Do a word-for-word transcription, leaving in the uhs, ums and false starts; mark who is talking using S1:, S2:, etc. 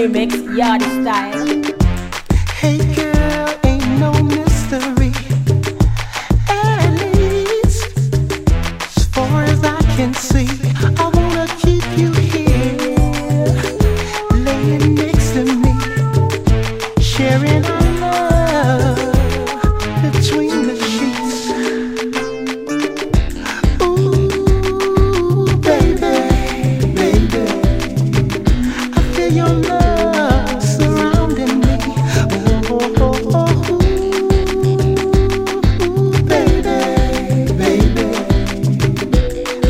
S1: remix, Yardy style.
S2: Hey girl, ain't no mystery. At least, as far as I can see, I wanna keep you here, laying next to me, sharing our love between the sheets. Ooh, baby, baby, I feel your love.